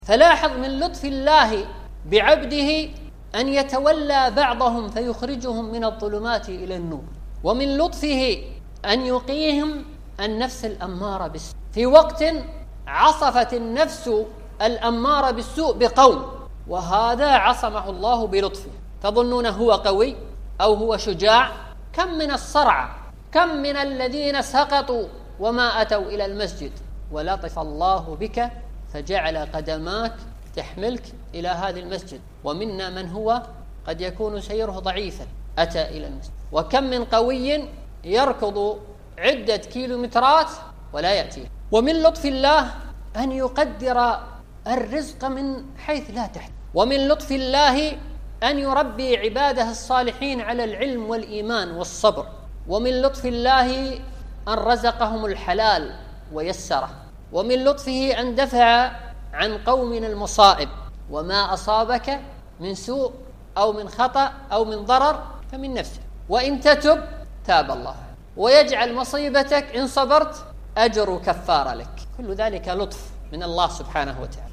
فلاحظ من لطف الله بعبده أن يتولى بعضهم فيخرجهم من الظلمات إلى النور، ومن لطفه أن يقيهم النفس الأمارة بالسوء في وقت عصفت النفس الأمارة بالسوء بقوم، وهذا عصمه الله بلطفه. تظنون هو قوي أو هو شجاع؟ كم من الصرع، كم من الذين سقطوا وما أتوا إلى المسجد، ولطف الله بك فجعل قدماك تحملك إلى هذا المسجد. ومنا من هو قد يكون سيره ضعيفا أتى إلى المسجد، وكم من قوي يركض عدة كيلومترات ولا يأتي. ومن لطف الله أن يقدر الرزق من حيث لا تحت، ومن لطف الله أن يربي عباده الصالحين على العلم والإيمان والصبر، ومن لطف الله أن رزقهم الحلال ويسره، ومن لطفه أن دفع عن قومنا المصائب. وما أصابك من سوء أو من خطأ أو من ضرر فمن نفسك، وإن تتب تاب الله، ويجعل مصيبتك إن صبرت أجر كفار لك. كل ذلك لطف من الله سبحانه وتعالى.